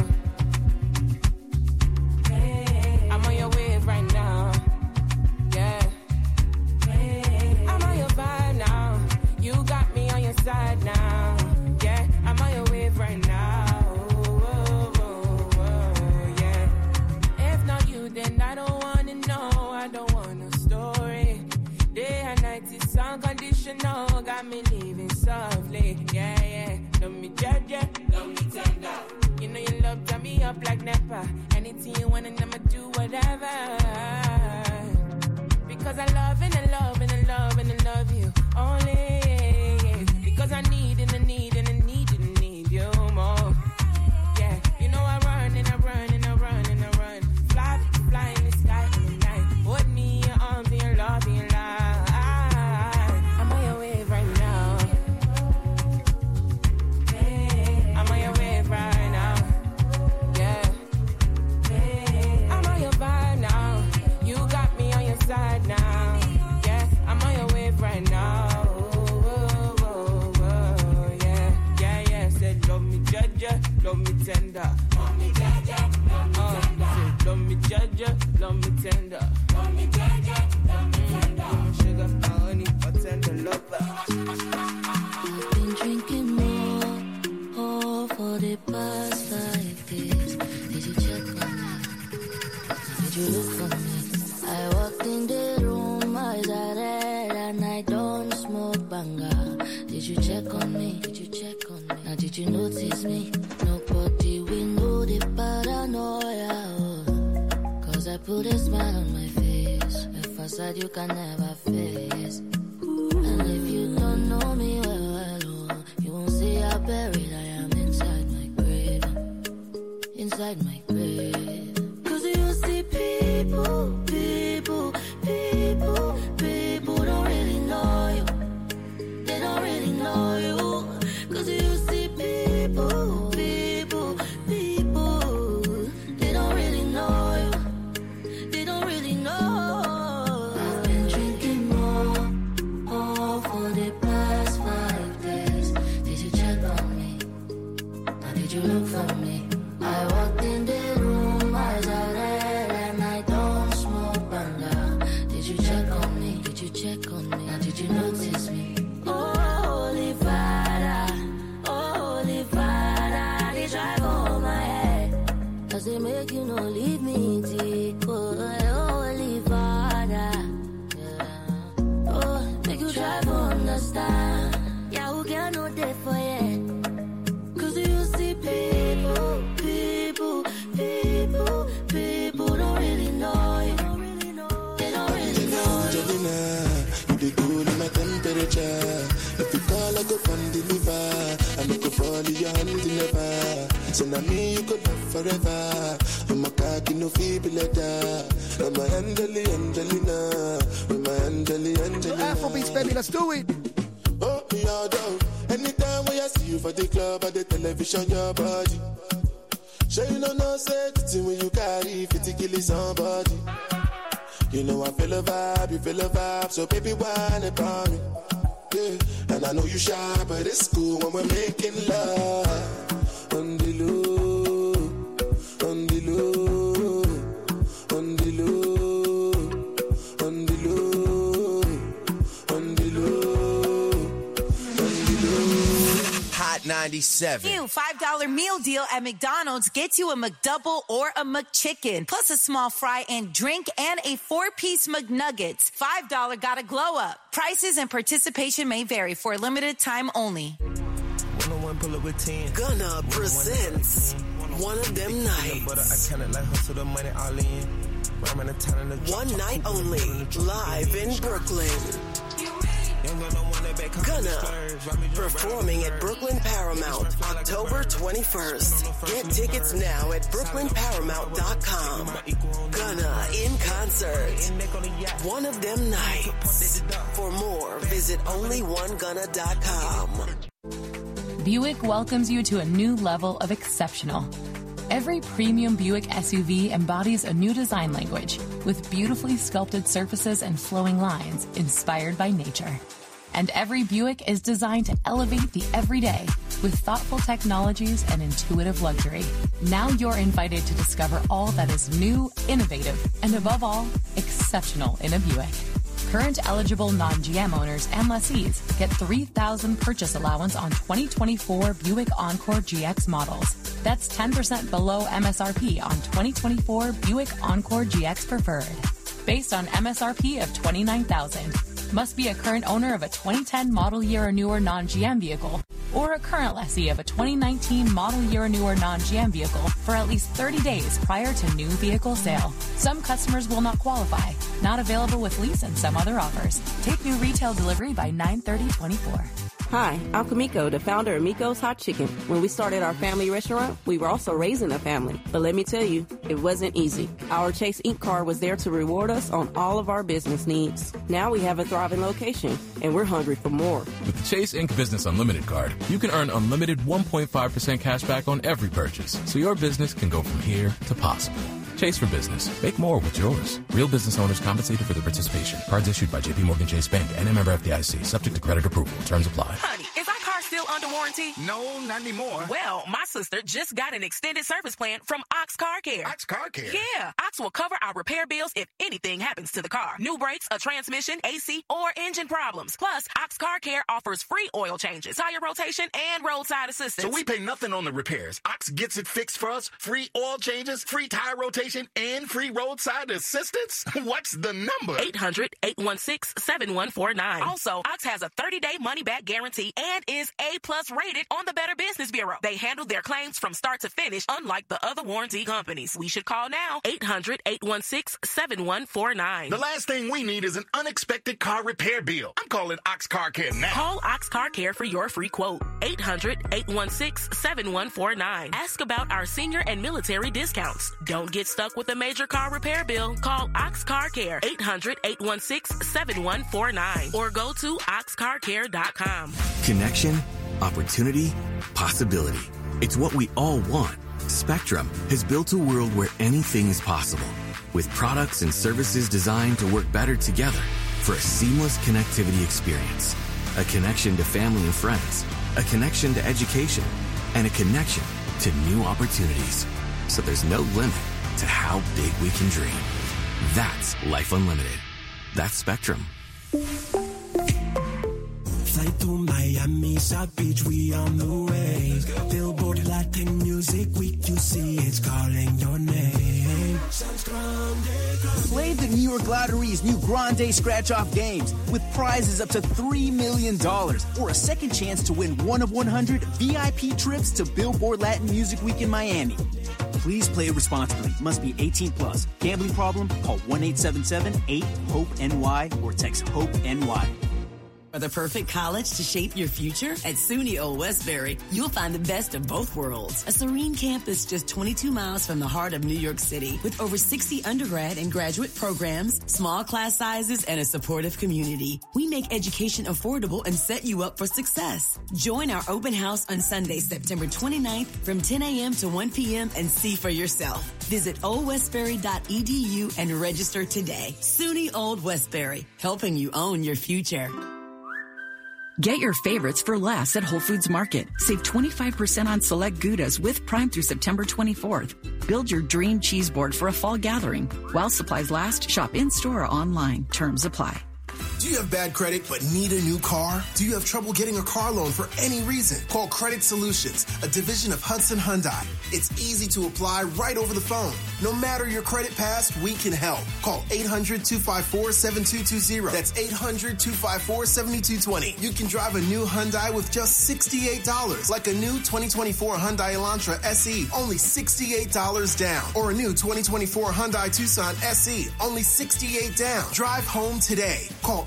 I'm on your wave right now. Yeah. I'm on your vibe now. You got me on your side now. Yeah. I'm on your wave right now. Yeah. If not you, then I don't wanna know. I don't want no story. Day and night is unconditional. Got me living softly. Yeah. Love me judge, love me tender. You know your love turn me up like Nepa. Anything you want and I'ma do whatever. Because I love and I love and I love and I love you only. Because I need and I need and I need and I need you more. Yeah, you know I run and I run and I run and I run. Fly in the sky in the night. Hold me in your arms and your love and your light. I'm on your wave right now. I'm on your wave right now. Yeah. I'm on your vibe now. You got me on your side now. Yeah, I'm on your wave right now. Yeah. Said love me judge, love me tender. Love me judge, love me tender. Love me tender. Love me judge, love me tender. Sugar, honey, a tender lover. I've been drinking more for the past 5 days. Did you check on me? Did you look for me? I walked in the room, eyes are red, and I don't smoke banga. Did you check on me? Now did you notice me? Nobody will know the paranoia. Cause I put a smile on my face, a facade you can never face. And if you don't know me well, you won't see how buried I am inside my grave. Inside my grave. Cause you see people don't really know you. They don't really know you. Cause you see people, they don't really know you. They don't really know. I've been drinking more for the past 5 days. Did you check on me? Or did you look for people got no day for you. Cause you see people don't really know you. They don't really know you. You the cool in my temperature. If you call, I go come deliver. I look for your hand never. So now me you could love forever. I'm a cocky no feeble letter. I'm a Angelina. I'm a Angelina. Afrobeats, baby, let's do it. Oh, me all down. Anytime when I see you for the club or the television, your body. Sure you know no safety when you carry 50 kilos somebody. You know I feel a vibe, you feel a vibe, so baby whine about me. Yeah, and I know you shy, but it's cool when we're making love. On the low, on the low, on the low, on the low, on the low, on the low. Hot 97. New $5 meal deal at McDonald's gets you a McDouble or a McChicken, plus a small fry and drink and a 4-piece McNuggets. $5 gotta glow up. Prices and participation may vary for a limited time only. Gunna presents One of Them Nights. One night only, live in Brooklyn. Gunna, performing at Brooklyn Paramount, October 21st. Get tickets now at brooklynparamount.com. Gunna in concert. One of Them Nights. For more, visit onlyonegunna.com. Buick welcomes you to a new level of exceptional. Every premium Buick SUV embodies a new design language with beautifully sculpted surfaces and flowing lines inspired by nature. And every Buick is designed to elevate the everyday with thoughtful technologies and intuitive luxury. Now you're invited to discover all that is new, innovative, and above all, exceptional in a Buick. Current eligible non-GM owners and lessees get $3,000 purchase allowance on 2024 Buick Encore GX models. That's 10% below MSRP on 2024 Buick Encore GX Preferred. Based on MSRP of $29,000. Must be a current owner of a 2010 model year or newer non-GM vehicle, or a current lessee of a 2019 model year or newer non-GM vehicle for at least 30 days prior to new vehicle sale. Some customers will not qualify. Not available with lease and some other offers. Take new retail delivery by 9/30/24. Hi, I'm Kamiko, the founder of Miko's Hot Chicken. When we started our family restaurant, we were also raising a family. But let me tell you, it wasn't easy. Our Chase Inc. card was there to reward us on all of our business needs. Now we have a thriving location, and we're hungry for more. With the Chase Inc. Business Unlimited card, you can earn unlimited 1.5% cash back on every purchase, so your business can go from here to possible. Chase for business. Make more with yours. Real business owners compensated for their participation. Cards issued by JPMorgan Chase Bank and a member FDIC. Subject to credit approval. Terms apply. Honey, is our car still under warranty? No, not anymore. Well, my sister just got an extended service plan from Ox Car Care. Ox Car Care? Yeah. Ox will cover our repair bills if anything happens to the car. New brakes, a transmission, AC, or engine problems. Plus, Ox Car Care offers free oil changes, tire rotation, and roadside assistance. So we pay nothing on the repairs. Ox gets it fixed for us. Free oil changes, free tire rotation, and free roadside assistance? What's the number? 800-816-7149. Also, Ox has a 30-day money-back guarantee and is A-plus rated on the Better Business Bureau. They handle their claims from start to finish, unlike the other warranty companies. We should call now. 800-816-7149. The last thing we need is an unexpected car repair bill. I'm calling Ox Car Care now. Call Ox Car Care for your free quote. 800-816-7149. Ask about our senior and military discounts. Don't get stuck with a major car repair bill. Call Ox Car Care. 800-816-7149. Or go to oxcarcare.com. Connection, opportunity, possibility. It's what we all want. Spectrum has built a world where anything is possible, with products and services designed to work better together for a seamless connectivity experience. A connection to family and friends, a connection to education, and a connection to new opportunities. So there's no limit to how big we can dream. That's Life Unlimited. That's Spectrum. flight to Miami, South Beach, we on the way. Billboard Latin Music Week, you see it's calling your name. Play the New York Lottery's new Grande Scratch-Off games with prizes up to $3 million or a second chance to win one of 100 VIP trips to Billboard Latin Music Week in Miami. Please play responsibly. Must be 18 plus. Gambling problem? Call 1-877-8-HOPE-NY or text HOPE-NY. For the perfect college to shape your future? At SUNY Old Westbury, you'll find the best of both worlds. A serene campus just 22 miles from the heart of New York City with over 60 undergrad and graduate programs, small class sizes, and a supportive community. We make education affordable and set you up for success. Join our open house on Sunday, September 29th from 10 a.m. to 1 p.m. and see for yourself. Visit oldwestbury.edu and register today. SUNY Old Westbury, helping you own your future. Get your favorites for less at Whole Foods Market. Save 25% on select Goudas with Prime through September 24th. Build your dream cheese board for a fall gathering. While supplies last, shop in-store or online. Terms apply. Do you have bad credit but need a new car? Do you have trouble getting a car loan for any reason? Call Credit Solutions, a division of Hudson Hyundai. It's easy to apply right over the phone. No matter your credit past, we can help. Call 800-254-7220. That's 800-254-7220. You can drive a new Hyundai with just $68, like a new 2024 Hyundai Elantra SE, only $68 down. Or a new 2024 Hyundai Tucson SE, only $68 down. Drive home today. Call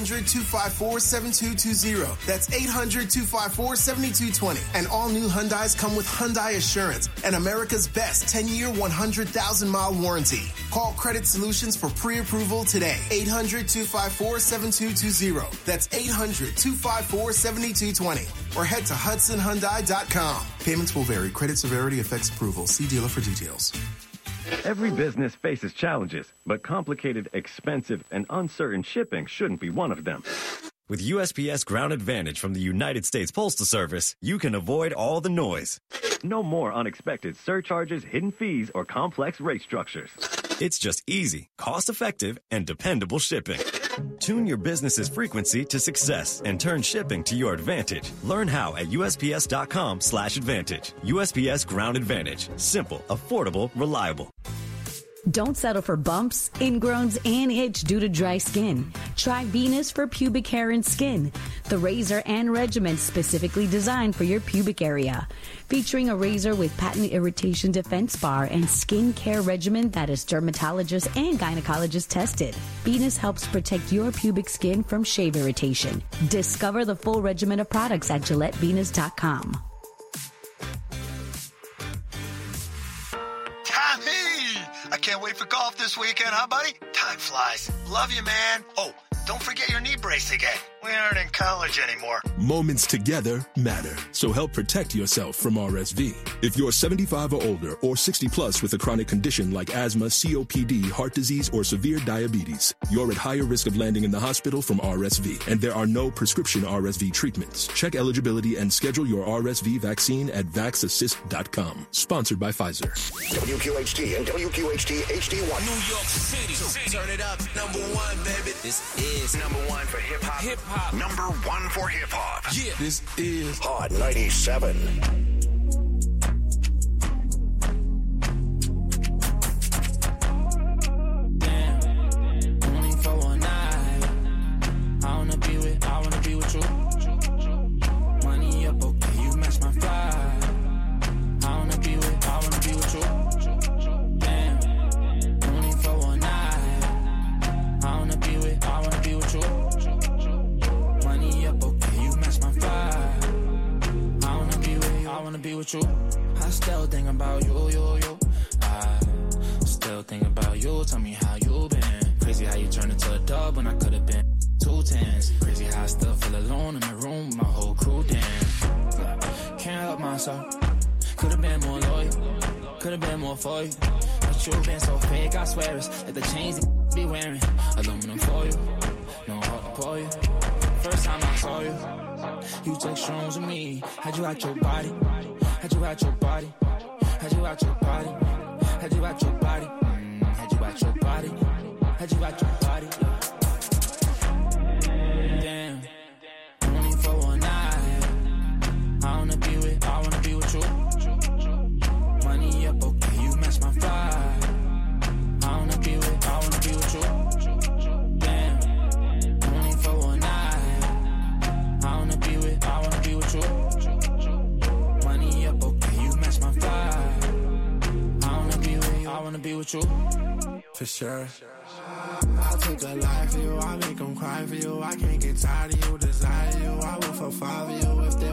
800-254-7220. That's 800-254-7220. And all new Hyundais come with Hyundai Assurance and America's best 10-year, 100,000-mile warranty. Call Credit Solutions for pre-approval today. 800-254-7220. That's 800-254-7220. Or head to HudsonHyundai.com. Payments will vary. Credit severity affects approval. See dealer for details. Every business faces challenges, but complicated, expensive, and uncertain shipping shouldn't be one of them. With USPS Ground Advantage from the United States Postal Service, you can avoid all the noise. No more unexpected surcharges, hidden fees, or complex rate structures. It's just easy, cost-effective, and dependable shipping. Tune your business's frequency to success and turn shipping to your advantage. Learn how at USPS.com/advantage. USPS Ground Advantage. Simple, affordable, reliable. Don't settle for bumps, ingrowns, and itch due to dry skin. Try Venus for pubic hair and skin, the razor and regimen specifically designed for your pubic area. Featuring a razor with patent irritation defense bar and skin care regimen that is dermatologist and gynecologist tested. Venus helps protect your pubic skin from shave irritation. Discover the full regimen of products at GilletteVenus.com. I can't wait for golf this weekend, huh, buddy? Time flies. Love you, man. Oh, don't forget your knee brace again. We aren't in college anymore. Moments together matter, so help protect yourself from RSV. If you're 75 or older or 60 plus with a chronic condition like asthma, COPD, heart disease, or severe diabetes, you're at higher risk of landing in the hospital from RSV, and there are no prescription RSV treatments. Check eligibility and schedule your RSV vaccine at vaxassist.com. Sponsored by Pfizer. WQHT and WQHT HD1. New York City. Turn it up. Number one, baby. This is number one for hip-hop. Hip-hop. Number one for hip-hop. Yeah. This is Hot 97. I wanna be with you. Money up, okay, you match my fly. I wanna be with you. Damn, only for one night. I wanna be with you. Money up, okay, you match my fly. I wanna be with you. I still think about you. I still think about you. Tell me how you been. Crazy how you turned into a dub when I could've been 2 10s. Crazy how I still feel alone in the room with my whole crew. Damn, can't help myself. Could've been more loyal, could've been more for you. But you've been so fake, I swear it's like the chains they be wearing. Aluminum for you, no heart to pour you. First time I saw you, you took shrooms with me. Had you out your body, had you out your body, had you out your body, had you out your body, had you out your body, had you out your body. Damn, only for with you. For sure. I'll take a life for you, I'll make them cry for you. I can't get tired of